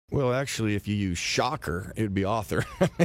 Well, actually, if you use shocker, it would be author.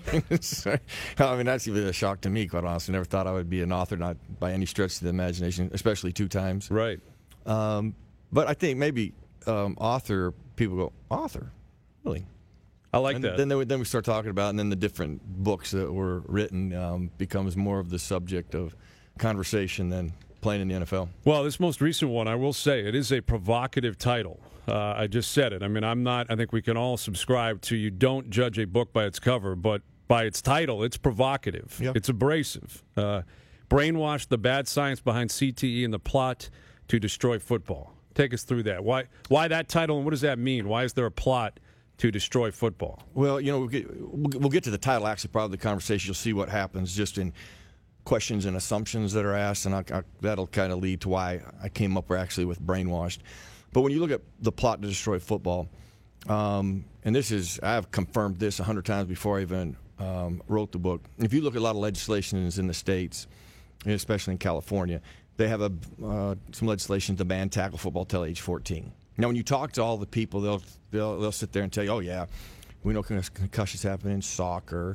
I mean, that's even a shock to me, quite honestly. Never thought I would be an author, not by any stretch of the imagination, especially 2 times. Right. But I think maybe author, people go, author? Really? I like that. Then we start talking about, and then the different books that were written becomes more of the subject of conversation than playing in the NFL. Well, this most recent one, I will say, it is a provocative title. I just said it. I mean, I think we can all subscribe to you don't judge a book by its cover, but by its title, it's provocative. Yep. It's abrasive. Brainwash, the bad science behind CTE and the plot to destroy football. Take us through that. Why that title, and what does that mean? Why is there a plot to destroy football? Well, we'll get to the title, actually, part of the conversation. You'll see what happens just in questions and assumptions that are asked, and that'll kind of lead to why I came up actually with brainwashed. But when you look at the plot to destroy football, and I've confirmed this 100 times before I even wrote the book. If you look at a lot of legislations in the states, especially in California, they have some legislation to ban tackle football till age 14. Now, when you talk to all the people, they'll sit there and tell you, oh, yeah, we know concussions happen in soccer,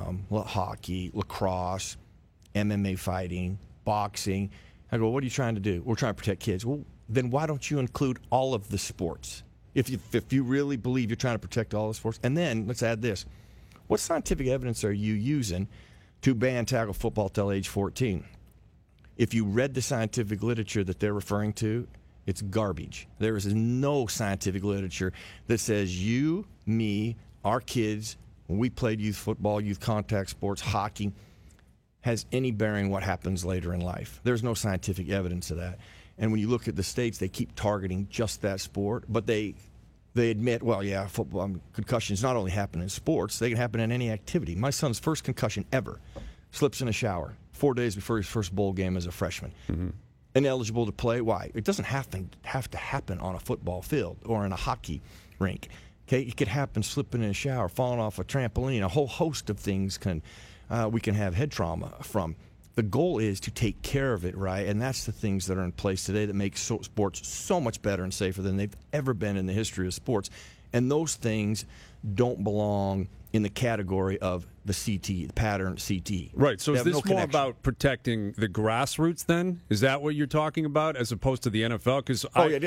hockey, lacrosse, MMA fighting, boxing. I go, what are you trying to do? We're trying to protect kids. Well, then why don't you include all of the sports? If you really believe you're trying to protect all the sports. And then, let's add this. What scientific evidence are you using to ban tackle football till age 14? If you read the scientific literature that they're referring to, it's garbage. There is no scientific literature that says you, me, our kids, when we played youth football, youth contact sports, hockey, has any bearing what happens later in life. There's no scientific evidence of that. And when you look at the states, they keep targeting just that sport, but they admit, well, yeah, football concussions not only happen in sports, they can happen in any activity. My son's first concussion ever slips in a shower 4 days before his first bowl game as a freshman. Mm-hmm. Ineligible to play. Why? It doesn't have to happen on a football field or in a hockey rink. Okay, it could happen slipping in a shower, falling off a trampoline. A whole host of things we can have head trauma from. The goal is to take care of it, right? And that's the things that are in place today that make sports so much better and safer than they've ever been in the history of sports. And those things don't belong in the category of the CT, the pattern CT. Right. So is this more about protecting the grassroots then? Is that what you're talking about as opposed to the NFL? Because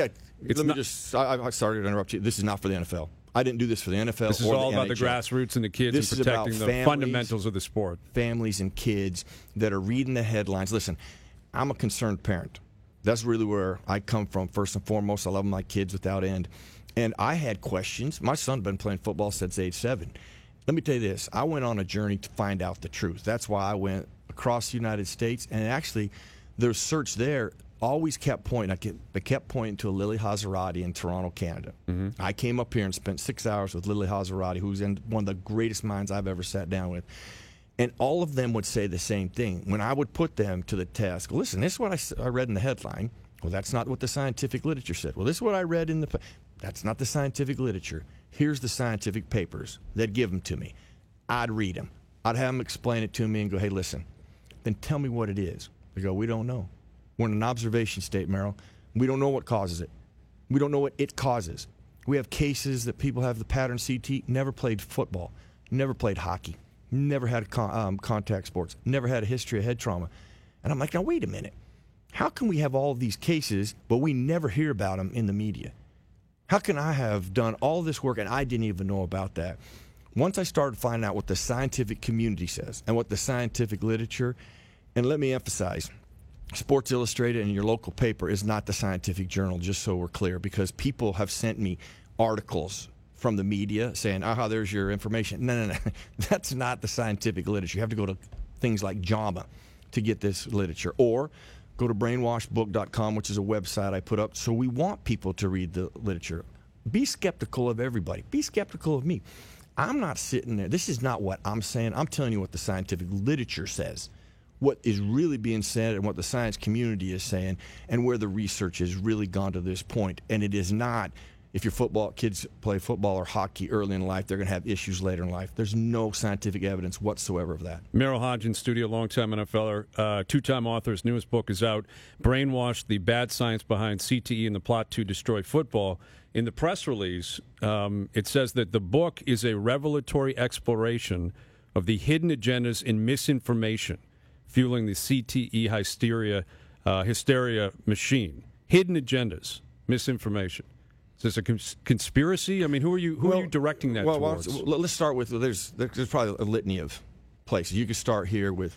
I started to interrupt you. This is not for the NFL. I didn't do this for the NFL. This is all about the grassroots and the kids and protecting the fundamentals of the sport. Families and kids that are reading the headlines. Listen, I'm a concerned parent. That's really where I come from, first and foremost. I love my kids without end. And I had questions. My son's been playing football since age 7. Let me tell you this. I went on a journey to find out the truth. That's why I went across the United States. And actually, their search there always kept pointing. They kept pointing to a Lily Hazarati in Toronto, Canada. Mm-hmm. I came up here and spent 6 hours with Lily Hazarati, who's one of the greatest minds I've ever sat down with. And all of them would say the same thing. When I would put them to the test, well, listen, this is what I read in the headline. Well, that's not what the scientific literature said. Well, this is what I read in the... That's not the scientific literature. Here's the scientific papers. They'd give them to me. I'd read them. I'd have them explain it to me and go, hey, listen, then tell me what it is. They go, we don't know. We're in an observation state, Merrill. We don't know what causes it. We don't know what it causes. We have cases that people have the pattern CT, never played football, never played hockey, never had contact sports, never had a history of head trauma. And I'm like, now, wait a minute. How can we have all of these cases, but we never hear about them in the media? How can I have done all this work and I didn't even know about that? Once I started finding out what the scientific community says and what the scientific literature, and let me emphasize, Sports Illustrated and your local paper is not the scientific journal, just so we're clear, because people have sent me articles from the media saying, there's your information. No. That's not the scientific literature. You have to go to things like JAMA to get this literature, or go to brainwashbook.com, which is a website I put up. So we want people to read the literature. Be skeptical of everybody. Be skeptical of me. I'm not sitting there. This is not what I'm saying. I'm telling you what the scientific literature says, what is really being said and what the science community is saying, and where the research has really gone to this point. And it is not, if your kids play football or hockey early in life, they're going to have issues later in life. There's no scientific evidence whatsoever of that. Merrill Hodge in studio, longtime NFLer, two-time author. His newest book is out, Brainwash, the Bad Science Behind CTE and the Plot to Destroy Football. In the press release, it says that the book is a revelatory exploration of the hidden agendas and misinformation fueling the CTE hysteria machine. Hidden agendas, misinformation. Is this a conspiracy? I mean, who are you directing that towards? Well, let's start with there's probably a litany of places. You could start with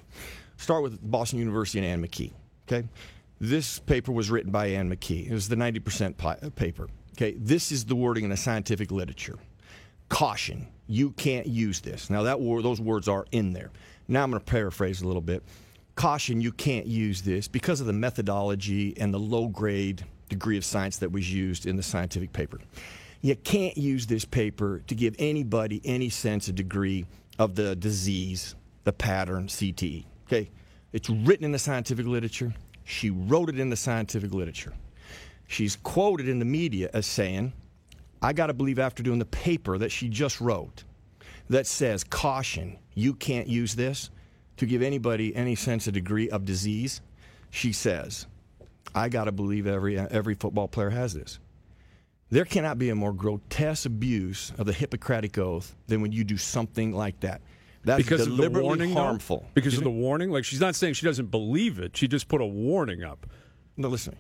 Boston University and Anne McKee. Okay, this paper was written by Anne McKee. It was the 90% paper. Okay, this is the wording in the scientific literature. Caution, you can't use this. Now those words are in there. Now I'm going to paraphrase a little bit. Caution, you can't use this because of the methodology and the low-grade degree of science that was used in the scientific paper. You can't use this paper to give anybody any sense of degree of the disease, the pattern, CTE. Okay, it's written in the scientific literature. She wrote it in the scientific literature. She's quoted in the media as saying, I got to believe after doing the paper that she just wrote that says, caution, you can't use this to give anybody any sense of degree of disease. She says, I got to believe every football player has this. There cannot be a more grotesque abuse of the Hippocratic Oath than when you do something like that. That's because deliberately of the warning, harmful. Though? Because of the warning? Like, she's not saying she doesn't believe it. She just put a warning up. No, listen.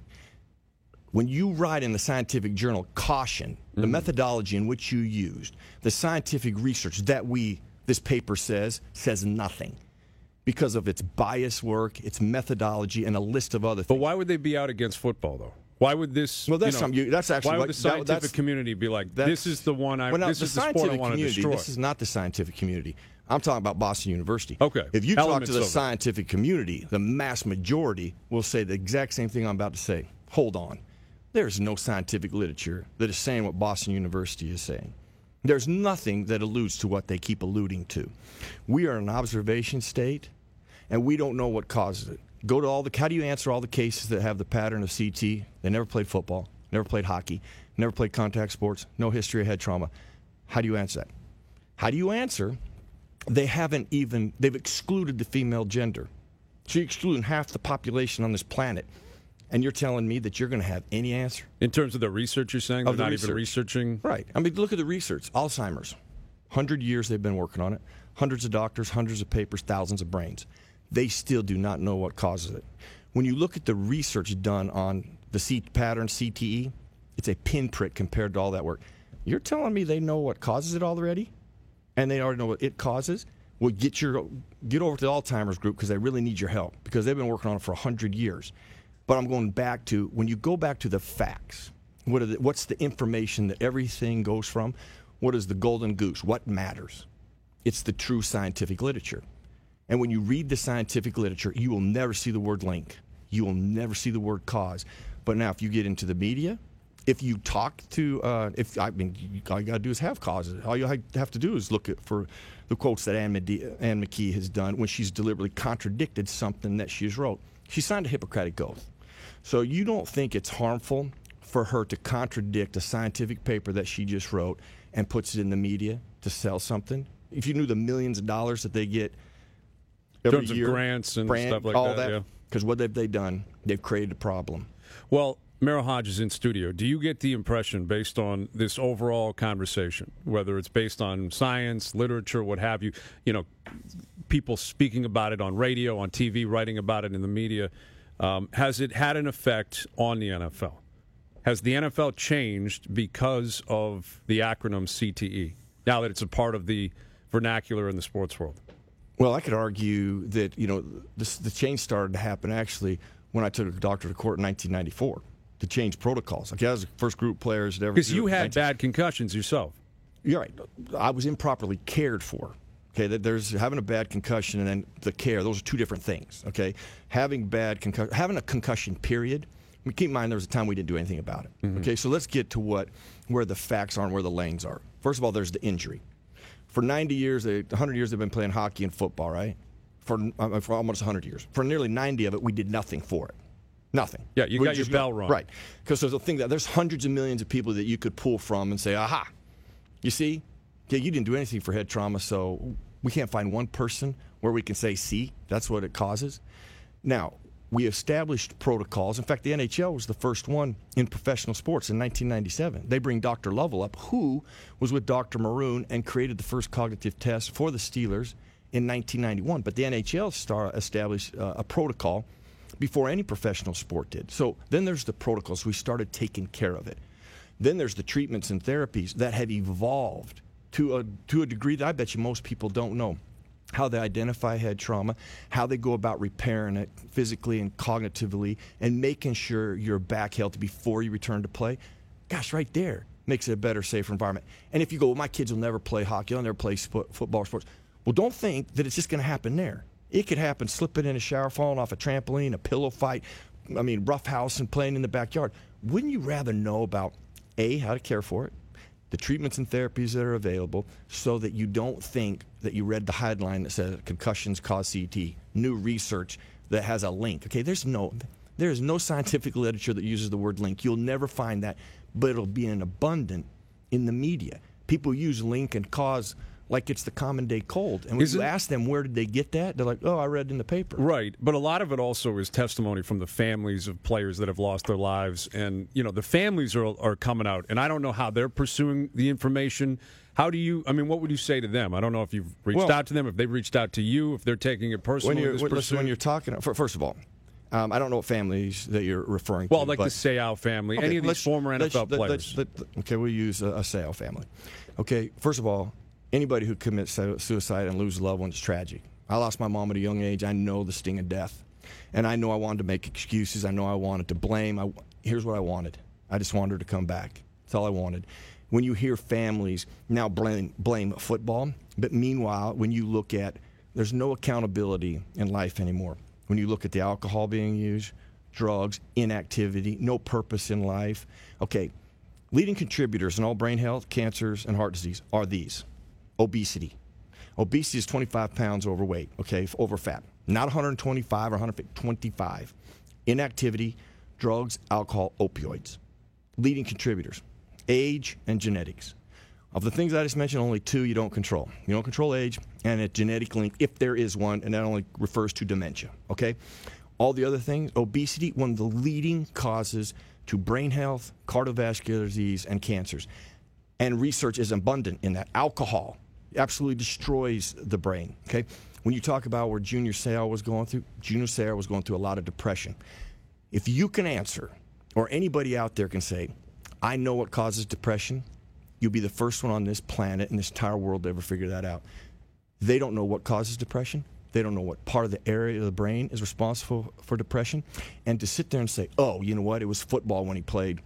When you write in the scientific journal, caution, the methodology in which you used, the scientific research that this paper says nothing because of its bias work, its methodology, and a list of other things. But why would they be out against football, though? Why would this? Well, that's actually why would the scientific community be like, this is the one this is the sport I want to destroy? This is not the scientific community. I'm talking about Boston University. Okay. If you talk to the scientific community, the mass majority will say the exact same thing I'm about to say. Hold on. There's no scientific literature that is saying what Boston University is saying. There's nothing that alludes to what they keep alluding to. We are an observation state, and we don't know what causes it. How do you answer all the cases that have the pattern of CT? They never played football, never played hockey, never played contact sports, no history of head trauma. How do you answer that? How do you answer they've excluded the female gender. So you're excluding half the population on this planet. And you're telling me that you're going to have any answer? In terms of the research, you're saying? They're not even researching? Right. I mean, look at the research. Alzheimer's. 100 years they've been working on it. Hundreds of doctors, hundreds of papers, thousands of brains. They still do not know what causes it. When you look at the research done on the pattern CTE, it's a pinprick compared to all that work. You're telling me they know what causes it already? And they already know what it causes? Well, get over to the Alzheimer's group because they really need your help because they've been working on it for 100 years. But I'm going back to, when you go back to the facts, what's the information that everything goes from? What is the golden goose? What matters? It's the true scientific literature. And when you read the scientific literature, you will never see the word link. You will never see the word cause. But now if you get into the media, if you talk to, all you got to do is have causes. All you have to do is look for the quotes that Anne McKee has done when she's deliberately contradicted something that she's wrote. She signed a Hippocratic Oath. So you don't think it's harmful for her to contradict a scientific paper that she just wrote and puts it in the media to sell something? If you knew the millions of dollars that they get every in terms year, of grants and stuff like all that. Because what have they done? They've created a problem. Well, Merrill Hodge is in studio. Do you get the impression, based on this overall conversation, whether it's based on science, literature, what have you, people speaking about it on radio, on TV, writing about it in the media, has it had an effect on the NFL? Has the NFL changed because of the acronym CTE, now that it's a part of the vernacular in the sports world? Well, I could argue that, the change started to happen actually when I took a doctor to court in 1994 to change protocols. Like, I was the first group of players that ever. Because you had bad concussions yourself. You're right. I was improperly cared for. Okay, there's having a bad concussion and then the care. Those are two different things. Okay, having a concussion period. Keep in mind there was a time we didn't do anything about it. Mm-hmm. Okay, so let's get to where the facts are and where the lanes are. First of all, there's the injury. For 90 years, 100 years, they've been playing hockey and football, right? For almost 100 years. For nearly 90 of it, we did nothing for it. Nothing. Yeah, you got your bell rung. Right. Because there's a thing that there's hundreds of millions of people that you could pull from and say, aha, you see? Yeah, you didn't do anything for head trauma, so we can't find one person where we can say, see, that's what it causes. Now, we established protocols. In fact, the NHL was the first one in professional sports in 1997. They bring Dr. Lovell up, who was with Dr. Maroon and created the first cognitive test for the Steelers in 1991. But the NHL established a protocol before any professional sport did. So then there's the protocols. We started taking care of it. Then there's the treatments and therapies that have evolved to a degree that I bet you most people don't know. How they identify head trauma, how they go about repairing it physically and cognitively, and making sure you're back healthy before you return to play. Gosh, right there makes it a better, safer environment. And if you go, well, my kids will never play hockey, they'll never play football or sports. Well, don't think that it's just going to happen there. It could happen slipping in a shower, falling off a trampoline, a pillow fight, rough house and playing in the backyard. Wouldn't you rather know about, A, how to care for it, the treatments and therapies that are available, so that you don't think that you read the headline that says concussions cause CT, new research that has a link. Okay, there is no scientific literature that uses the word link. You'll never find that, but it'll be in abundant in the media. People use link and cause like it's the common day cold. And when you ask them where did they get that, they're like, oh, I read it in the paper. Right. But a lot of it also is testimony from the families of players that have lost their lives. And, the families are coming out. And I don't know how they're pursuing the information. How do you, what would you say to them? I don't know if you've reached out to them, if they've reached out to you, if they're taking it personally. When you're talking, first of all, I don't know what families that you're referring to. Well, like the Seau family, any of these former NFL players. Okay, we'll use a Seau family. Okay, first of all, anybody who commits suicide and loses loved ones is tragic. I lost my mom at a young age. I know the sting of death. And I know I wanted to make excuses. I know I wanted to blame. Here's what I wanted. I just wanted her to come back. That's all I wanted. When you hear families now blame football, but meanwhile, when you look at, there's no accountability in life anymore. When you look at the alcohol being used, drugs, inactivity, no purpose in life. Okay, leading contributors in all brain health, cancers, and heart disease are these. Obesity. Obesity is 25 pounds overweight, okay, over fat. Not 125 or 125. Inactivity, drugs, alcohol, opioids. Leading contributors, age and genetics. Of the things I just mentioned, only two you don't control. You don't control age and a genetic link, if there is one, and that only refers to dementia, okay? All the other things, obesity, one of the leading causes to brain health, cardiovascular disease, and cancers. And research is abundant in that. Alcohol absolutely destroys the brain, okay? When you talk about where Junior Seau was going through a lot of depression. If you can answer, or anybody out there can say, I know what causes depression, you'll be the first one on this planet in this entire world to ever figure that out. They don't know what causes depression. They don't know what part of the area of the brain is responsible for depression. And to sit there and say, oh, you know what, it was football when he played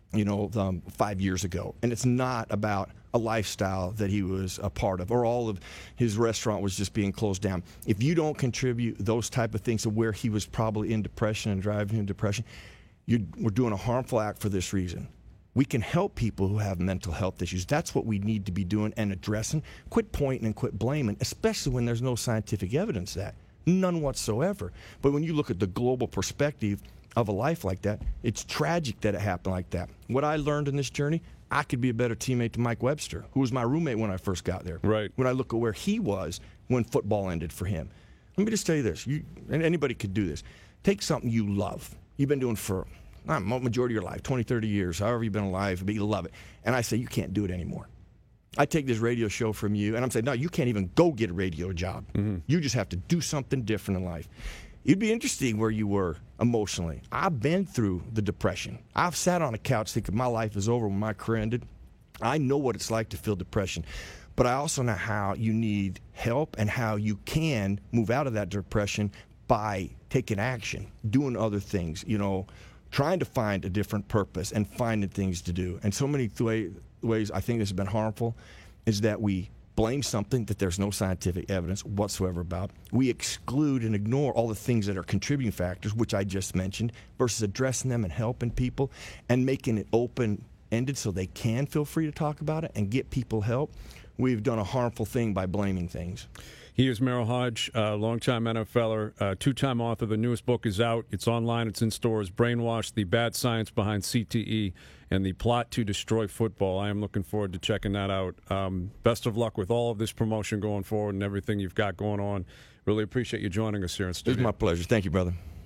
5 years ago. And it's not about a lifestyle that he was a part of, or all of his restaurant was just being closed down. If you don't contribute those type of things to where he was probably in depression and driving him depression, we're doing a harmful act for this reason. We can help people who have mental health issues. That's what we need to be doing and addressing. Quit pointing and quit blaming, especially when there's no scientific evidence that. None whatsoever. But when you look at the global perspective of a life like that, it's tragic that it happened like that. What I learned in this journey, I could be a better teammate to Mike Webster, who was my roommate when I first got there. Right. When I look at where he was when football ended for him. Let me just tell you this, and anybody could do this. Take something you love. You've been doing for majority of your life, 20, 30 years, however you've been alive, but you love it. And I say, you can't do it anymore. I take this radio show from you, and I'm saying, no, you can't even go get a radio job. Mm-hmm. You just have to do something different in life. It'd be interesting where you were emotionally. I've been through the depression. I've sat on a couch thinking my life is over when my career ended. I know what it's like to feel depression. But I also know how you need help and how you can move out of that depression by taking action, doing other things, trying to find a different purpose and finding things to do. And so many ways I think this has been harmful is that we blame something that there's no scientific evidence whatsoever about. We exclude and ignore all the things that are contributing factors, which I just mentioned, versus addressing them and helping people and making it open-ended so they can feel free to talk about it and get people help. We've done a harmful thing by blaming things. Here's Merril Hoge, longtime NFLer, two-time author. The newest book is out. It's online. It's in stores. Brainwashed, the bad science behind CTE and the plot to destroy football. I am looking forward to checking that out. Best of luck with all of this promotion going forward and everything you've got going on. Really appreciate you joining us here in studio. It's my pleasure. Thank you, brother.